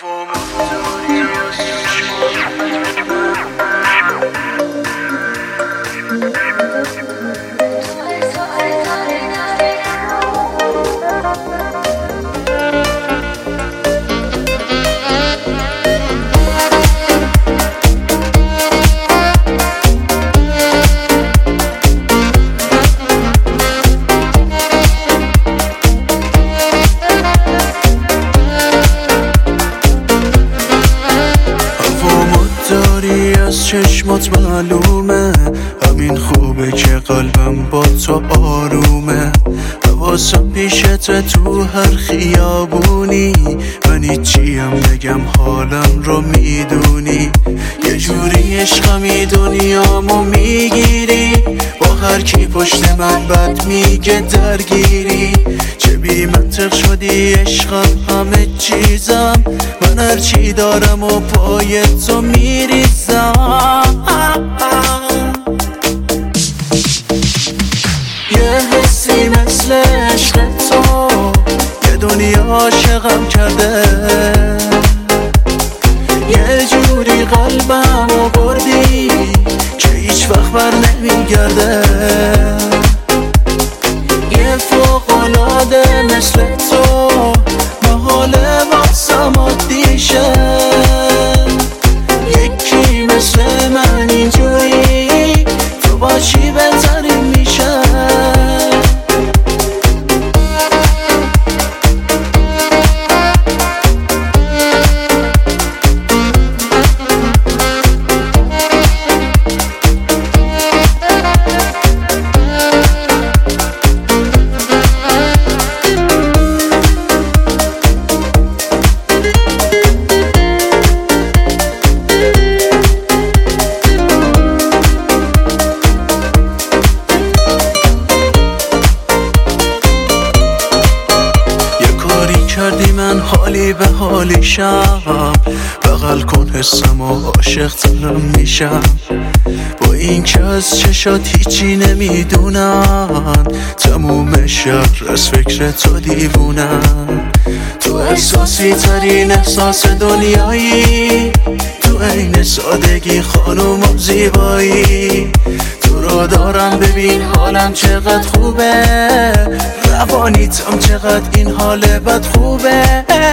از چشمات معلومه، همین خوبه که قلبم با تو آرومه. حواسم پیشته تو هر خیابونی، من هیچیم بگم حالم رو میدونی. یه جوری عشقمی دنیامو میگیری، با هر کی پشت من بد میگه درگیری. چه بی منطق شدی عشقم همه چیزم، من هر چی دارم و پای تو میریزم. یه حسی مثل عشق تو یه دنیا عاشقم کرده، یه جوری قلبمو بردی که هیچ وقت بر نمیگرده. یه فوق‌العاده مثل تو محاله واسم عادی شه، یکی مثل من اینجوری تو باشی بهترین میشه. کردی من حالی به حالیشم، بغل کن حسم و عاشق ترم میشم. با این که از چشات هیچی نمیدونن، تموم شهر از فکر تو دیوونن. تو احساسی ترین احساس دنیایی، تو عین سادگی خانوم و زیبایی. تو رو دارم ببین حالم چقدر خوبه، روانیتم چقدر این حال بد خوبه.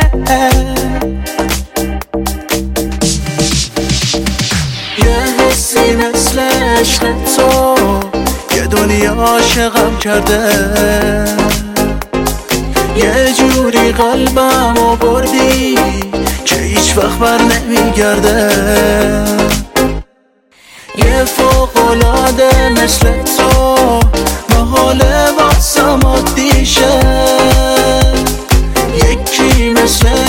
یه حسی مثل عشق تو یه دنیا عاشقم کرده، یه جوری قلبمو بردی که هیچ وقت بر نمیگرده. یه فوق‌العاده مثل تو محاله واسم عادی شه، یکی مثل